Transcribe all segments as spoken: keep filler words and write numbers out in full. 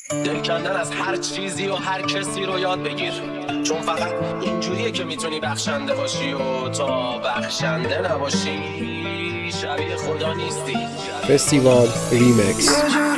دل کندن از هر چیزی و هر کسی رو یاد بگیر، چون فقط اینجوریه که میتونی بخشنده باشی و تا بخشنده نباشی شبیه خدا نیستی. فستیوال ریمکس.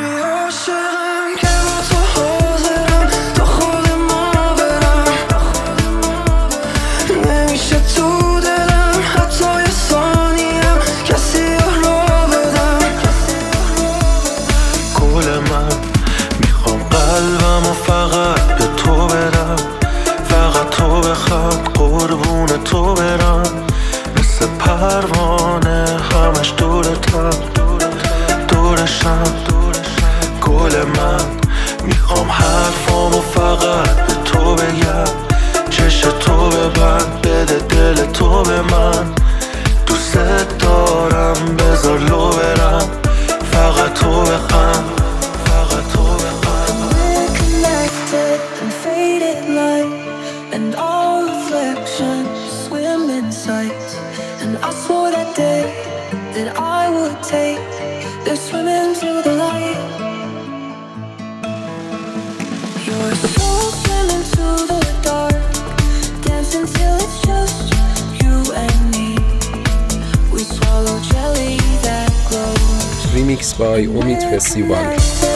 قلبم و فقط به تو بدم، فقط تو بخواد قربون تو برم، مثل پروانه همش دورتم دورشم. گل من میخوام حرفامو فقط به تو بگم، چش تو ببند بده دل تو به من، دوست دارم بذار لو برم، فقط تو بخند فقط تو بخند. And faded light and all reflections swim in sight, and I swore that day that I would take the swimming to the light. Your soul swimming to the dark, dancing till it's just you and me. We swallow jelly that glows. Remix by امید فستیوال.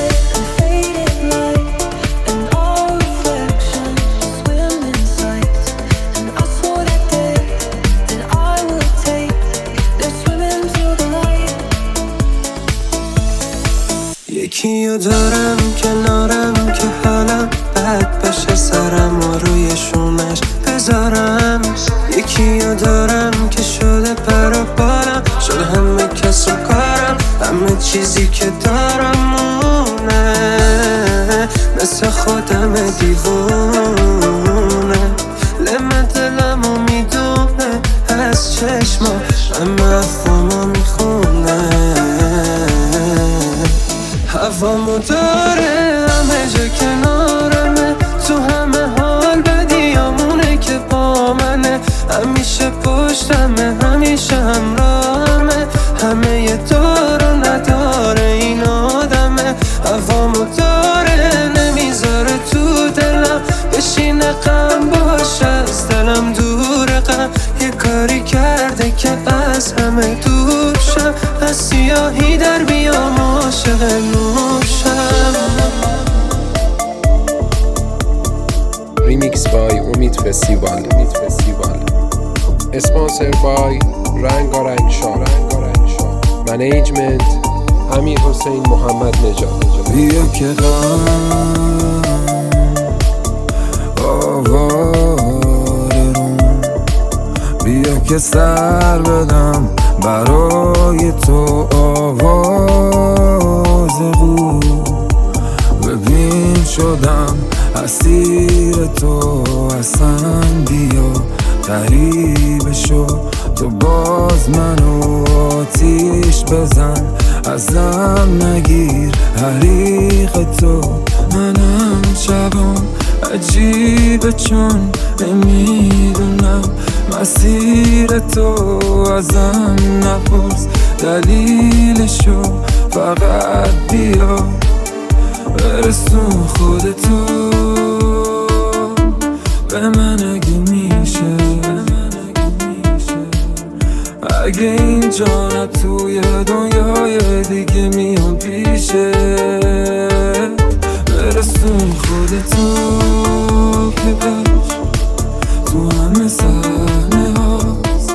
یکیو دارم کنارم که حالم بد بشه، سرم و روی شونش بذارم. یکیو دارم که شده پر و بالم، شده همه کس و کارم، همه چیزی که دارم مونه، مثل خودم دیوونه. لمه دلمو میدونه از چشما، همه افامو میخونه، هوامو داره همه جا کنارمه، تو همه حال بدیامونه که با منه، همیشه پشتمه همیشه همراهمه، همه یه دار و نداره این آدمه. هوامو داره نمیذاره تو دلم بشینه، غم باشه از دلم دور، غم یه کاری کرده که از همه دور شم، از سیاهی در بیام عاشق نوشم. ریمیکس بای امید فستیوال. اسپانسر بای رنگارنگ شاه. منیجمنت امیر حسین محمد نژاد. بیا که غم آواره روم، بیا که سر بدم برای تو آوازه بود. ببین شدم اسیر تو، اصلا بیا غریبه شو، تو باز منو آتیش بزن، ازم نگیر حریق تو. منم شبام عجیبه چون نمیدونم مسیر تو، ازم نپرس دلیلشو، فقط بیا برسون خودتو به من اگه میشه، اگه اینجا نه توی دنیای دیگه میام پیشه، برسون خودتو که بش تو همه صحنه هاست،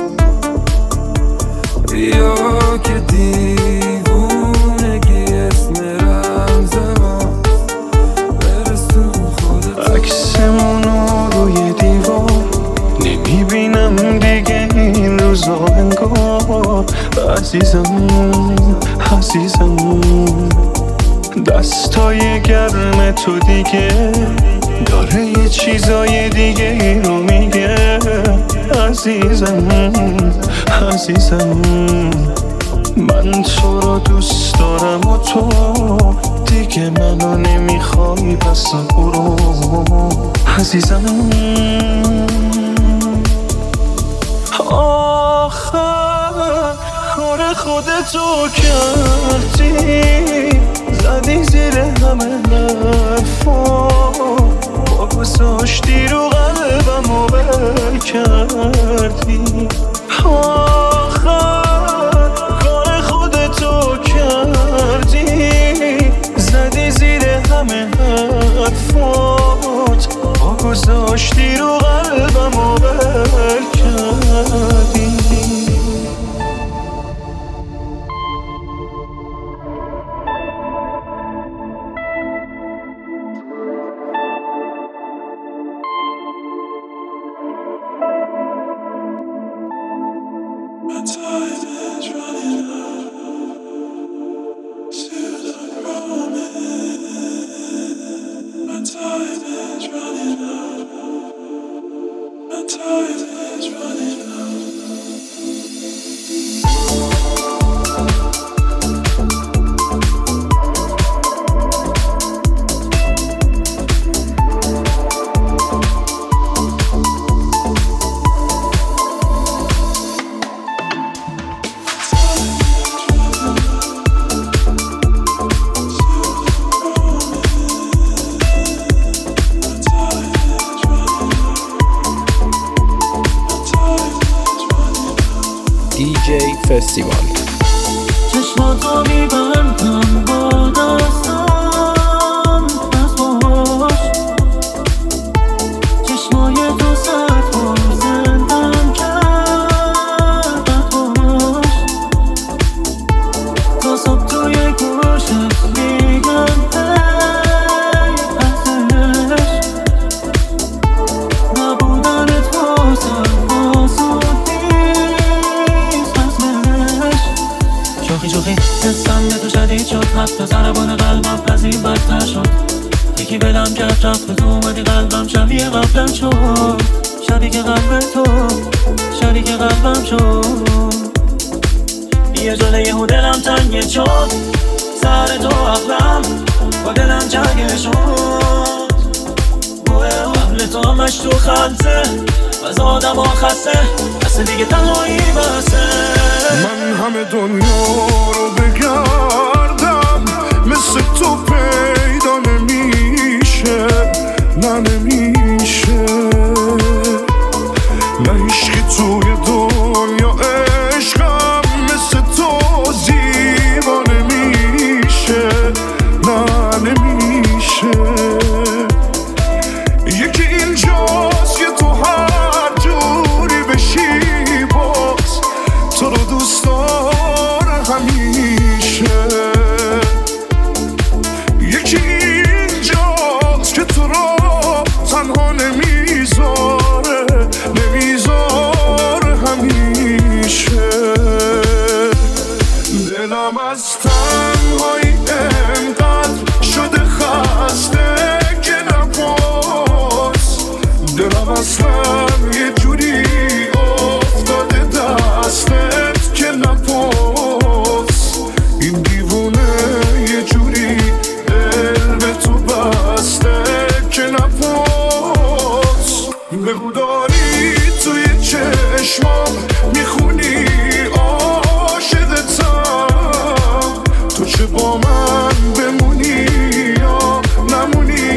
بیا که دیوونگی اسم رمز ماست، برسون خودتو. عکسمونو روی دیوار نمیبینم دیگه این روزا انگار، عزیزم عزیزم دستای گرم تو دیگه داره یه چیزای دیگه رو میگه، عزیزم عزیزم من تو رو دوست دارم و تو دیگه منو نمیخوای، پس برو عزیزم. آخر کار خودتو کردی، زدی زیر همه حرف گذاشتی رو قلبم و بل کردی. آخر کار خودتو کردی، زدی زیر همه حرفات، گذاشتی رو قلبم و بل کردی. دی جی فستیوال. چشماتو میبندم با دستم، پس باش چشمای تو صدها زندم کرد، باش تا صبح توی گوشت میگم ای ازش، نبودنت واسم آسود نیست ازش. شوخی شوخی حسم به تو شدید شد، حتی ضربان قلبم از این بدتر شد. یکی بدم جفت رفت و تو اومدی قلبم شبیه قبلم شد، شبیه قلب تو شبیه قلبم شد. یه جله یهو دلم تنگه شد، سر تو عقلم با دلم جنگه شد. بوه قبل تو مش تو خلطه و زادم ها خسته، اصلا دیگه تنهایی بسه. من همه دنیا رو بگردم، مثل تو پیدا نمیشه، نه نمیشه. نه عشقی توی دنیا عشقم مثل تو زیبا نمیشه، نه نمیشه. یکی اینجاست که تو هر جوری بشی باز تو رو دوست داره همیشه. یکی اینجاست که تو رو تنها نمیذاره نمیذاره همیشه. دلم از تنهایی انقدر شده خسته که نپاس، دلم اصلا یه جوری افتاده دستت که نپاس. این دیوونه یه جوری دل به تو بسته که نپاس. بگو داری توی چشمام میخونی عاشقتم، تو چه با من بمونی یا نمونی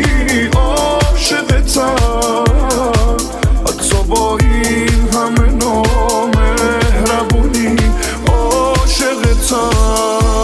عاشقتم. حتی با این همه نامهربونی عاشقتم.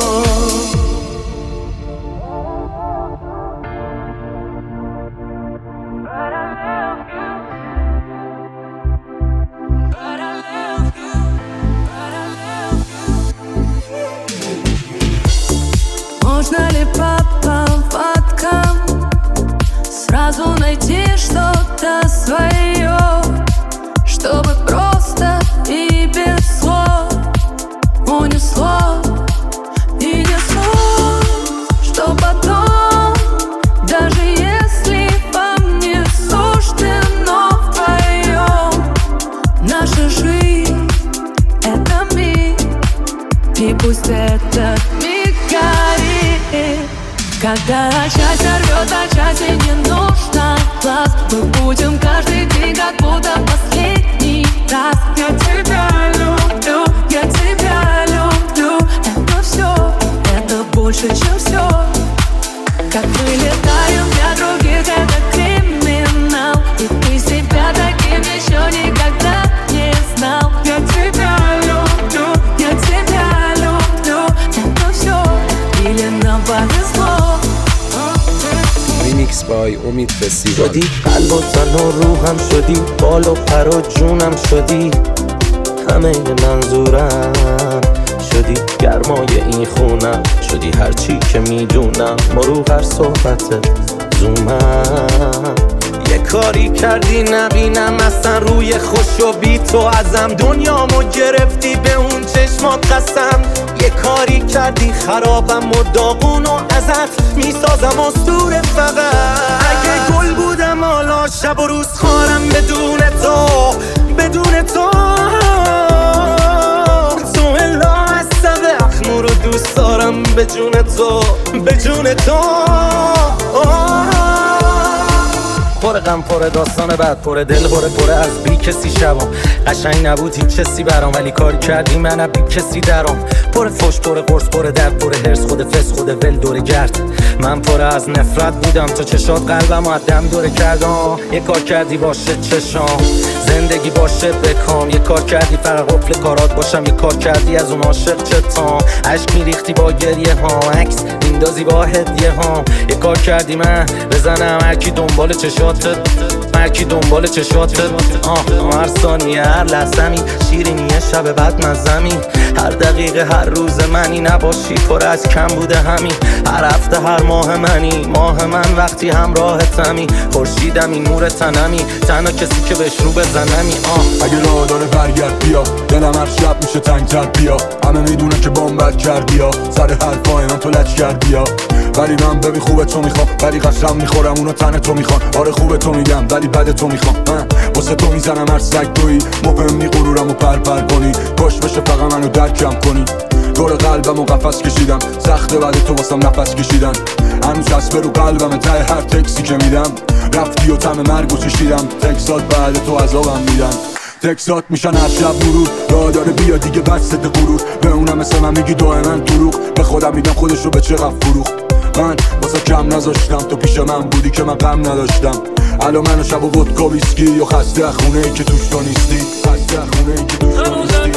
Можно ли по поводкам сразу найти что-то свое, чтобы просто и без слов унесло и несло, что потом, даже если вам не суждено вдвоем, наша жизнь — это миг, и пусть этот миг горит. Когда часть рвет, а части не нужно глаз, мы будем каждый день как будто последний раз. Я тебя люблю, я тебя люблю. Это все, это больше, чем все. Как мы летаем для других, это криминал. Mix by امید فستیوال. شدی قلب و تن و روحم شدی، بال و پر و جونم شدی، همه منظورم شدی، گرمای این خونم شدی، هرچی که میدونم مرو هر صحبت زومم. یه کاری کردی نبینم اصلا روی خوش و بی تو ازم، دنیامو گرفتی به اون چشمات قسم. یه کاری کردی خرابم و داغون و ازت میسازم اسطوره فقط. اگه گل بودم حالا شب و روز خارم بدون تو، بدون تو تو الا عصب اخمو رو دوست دارم به جون تو، به جون تو. پر غم پر داستان بعد، پر دل پر پر از بی کسی شبام. قشنگ نبود هیچ کسی برام، ولی کار کردی من بی کسی درام. پر فوش پر قرص پر درد پر هرس، خود فس خود ول دور گرد. من پر از نفرت بودم تا چشات قلبم و دم دوره کردم. یه کار کردی باشه چشام زندگی باشه بکام، یه کار کردی فقط قفل کارات باشم، یه کار کردی از اون عاشق چتام. عشق میریختی با گریه ها، عکس میندازی با هدیه ها. یه کار کردی من بزنم هر کی دنبال چشاتت، هر کی دنبال چشاتت. آه هر ثانیه هر لحظه‌می شیرینیه شب بعد مزمی. هر دقیقه هر روز منی نباشی پر از کم بوده همین. هر هفته هر ماه منی، ماه من وقتی همراهتمی. خورشیدمی نور تنمی، تنها کسی که بهش رو بزنمی. آه اگه راه داره برگرد بیا، دلم هر شب میشه تنگتر بیا. همه میدونه که بام بد کردی یا سر حرفای من تو لج کردی یا. ولی من ببین خوبه تو میخوام، ولی قسم میخورم اونو تن تو میخوان. آره خوبه تو میگم ولی بد تو میخوام. من واسه تو میزنم هر سگ تویی، مهم نی غرورم و پرپر کنی. کاش بشه فقط منو درکم کنی. دور قلبم و قفس کشیدم، سخته بعد تو واسم نفس کشیدن. هنوز چسبه رو قلبم ته هر تکسی که میدم. رفتی و طعم مرگو چشیدم، تکسات بعد تو عذابم میدن. تکسات میشن هر شب مرور، راه داره بیا دیگه بس ست غرور. به اونم مثل من میگی دائما دروغ، به خودم میدم خودش رو به چقدر فروخت. من واسه کم نذاشتم تو پیش من بودی که من غم نداشتم. الان منو شب و ودکا ویسکی یا خسته خونه ای که توش تو نیستی، خسته خونه ای که توش تو نیستی.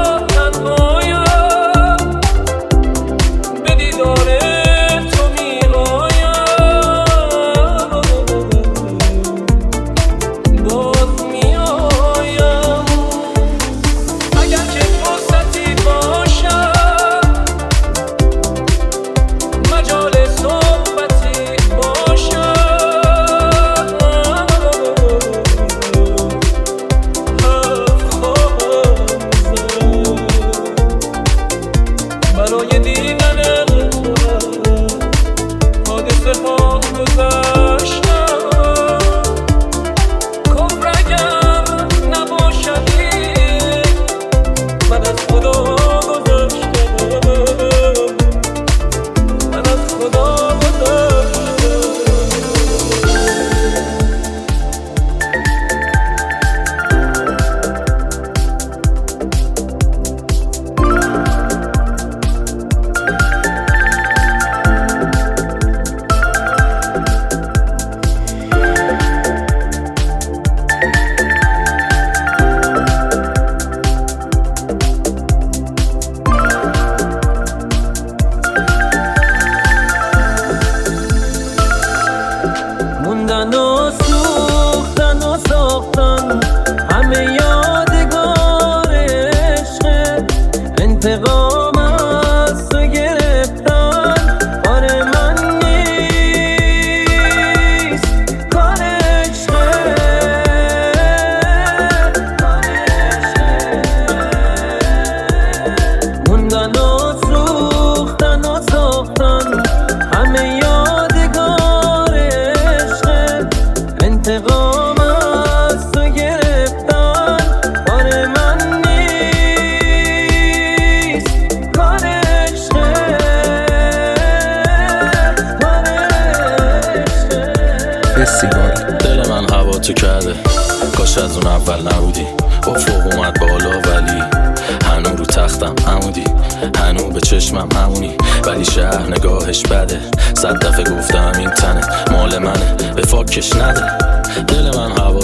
دل من هوا تو کرده، کاش از اون اول نبودی. افق اومد بالا ولی هنو رو تختم عمودی، هنو به چشمم همونی، ولی شهر نگاهش بده. صد دفعه گفتم این تنه مال منه، به فاکش نده. دل من هوا تو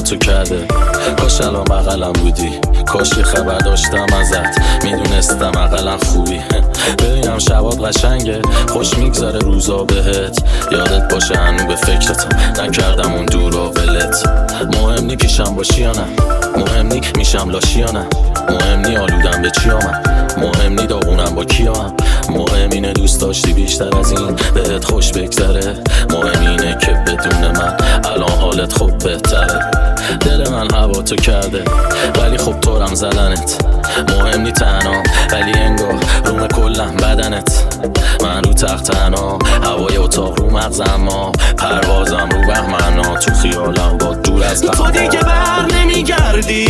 تو کرده. کاش الان بغلم بودی، کاش یه خبر داشتم ازت، میدونستم اقلا خوبی. ببینم شبات قشنگه، خوش میگذره روزا بهت، یادت باشه هنو به فکرتم نکردم اون دورا ولت. مهم نی پیشم باشی یا نه، مهم نی میشم لاشی یا نه، مهم نی آلودم به چی آمم، مهم نی داغونم با کی آمم، مهم اینه دوست داشتی بیشتر از این بهت خوش بگذره، مهم اینه که بدون من الان حالت خوب بهتره. دل من هوا تو کرده ولی خب طورم زدنت، مهم نی تنها ولی انگار روم کلم بدنت. من رو تخت تنها، هوای اتاق رو مغزم، ما پروازم رو بهمنا، تو خیالم با دور از قهر. تو دیگه بر نمیگردی،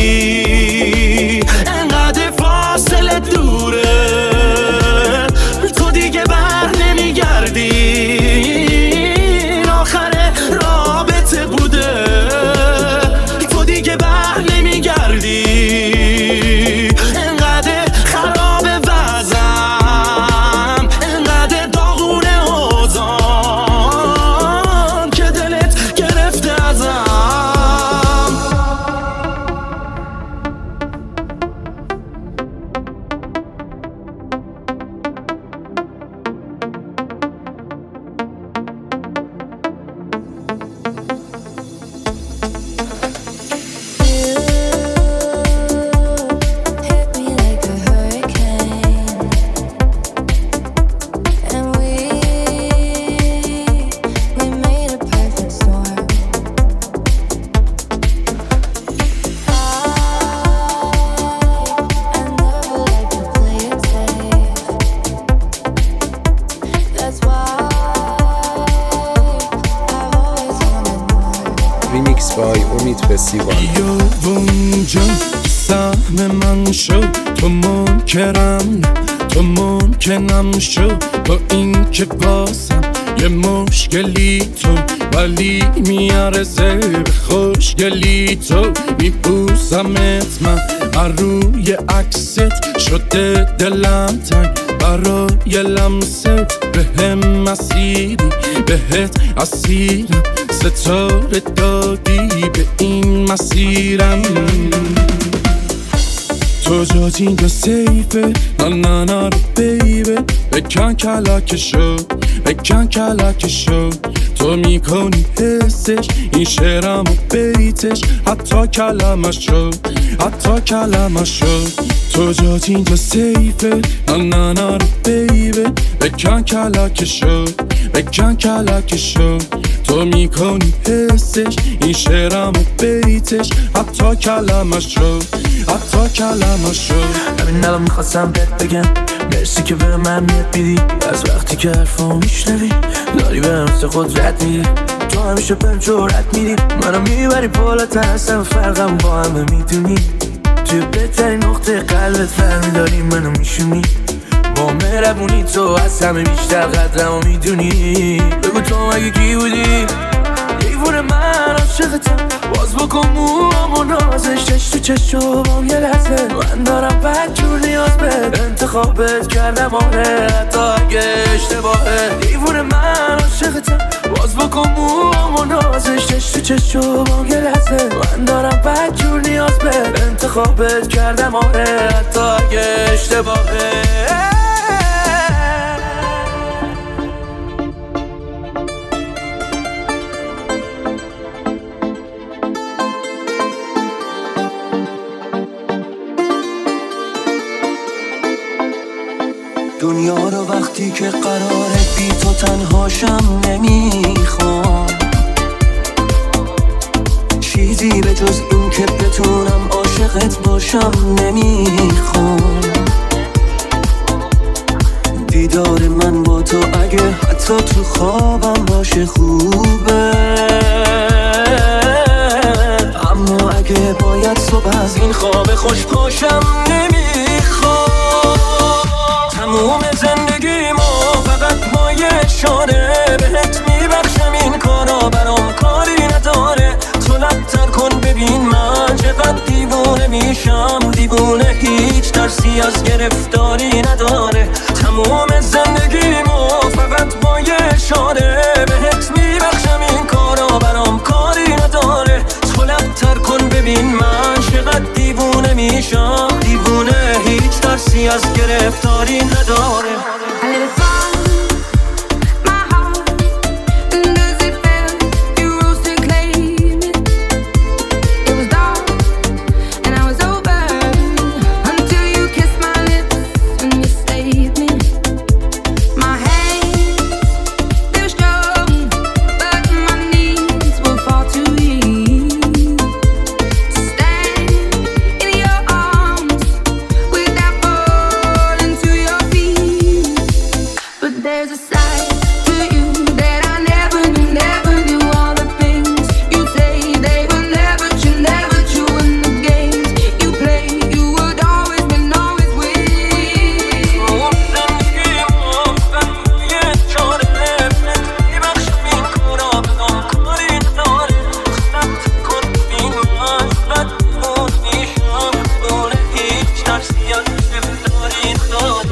انقدر فاصله دوره، تو دیگه بر نمیگردی، آخر رابطه بوده، تو دیگه بر نمیگردی، انقدر خراب وضعم، انقدر داغونه اوضاعم که دلت گرفته ازم. ریمیکس بای امید فستیوال. یا اونجا سهم من شو، تو منکرم تو ممکنم شو، با این که بازم یه مشکلی تو، ولی میارزه به خوشگلی تو. میبوسمت من روی عکست، شده دلم تنگ برای لمست، به هم مسیری بهت اسیرم، ستاره دادی به این مسیرم. تو جات اینجا سیفه، نه نه نه بیبه، بکن کلکشو بکن کلکشو، تو میکنی حسش این شعرم و بیتش، حتی کلمشو حتی کلمشو. تو جات اینجا سیفه، نه نه نه بیبه، بکن کلکشو بکن کلکشو، تو میکنی حسش این شعرم و بیتش، حتی کلمشو حتی کلمشو. همین الان میخواستم بهت بگم مرسی که به من میت بیدی، از وقتی که حرفا میشنوی داری به نفس خود رد میدی، تو همیشه بهم جرأت میدی، منو میبری بالاتر هستم، فرقم با همه میدونی، توی بهترین نقطه قلبت فرمیداری منو میشونی، با مهربونی تو از همه بیشتر قدرمو میدونی. بگو تو مگه کی بودی؟ دیوونه من عاشقتم، باز بکن موامو نازش، چش تو چشم بام یه لحظه، من دارم بدجور نیاز بهت، انتخابت کردم آره حتی اگه اشتباهه. دیوونه من عاشقتم، باز بکن موامو نازش، چش تو چشم بام یه لحظه، من دارم بدجور نیاز بهت، انتخابت کردم آره حتی اگه اشتباهه. دنیا رو وقتی که قراره بی تو تنهاشم نمیخوام، چیزی به جز این که بتونم عاشقت باشم نمیخوام. دیدار من با تو اگه حتی تو خوابم باشه خوبه، اما اگه باید صبح از این خواب خوش پاشم نمیخوام. تموم زندگیمو فقط مایشانه بهت میبخشم، این کارا برام کاری نداره، تو لبتر کن ببین من چقدر دیوونه میشم، دیوونه هیچ ترسی از گرفتاری نداره. تموم زندگیمو فقط مایشانه بهت میبخشم، این کارا برام کاری نداره، تو لبتر کن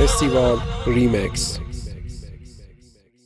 فستیوال ریمکس.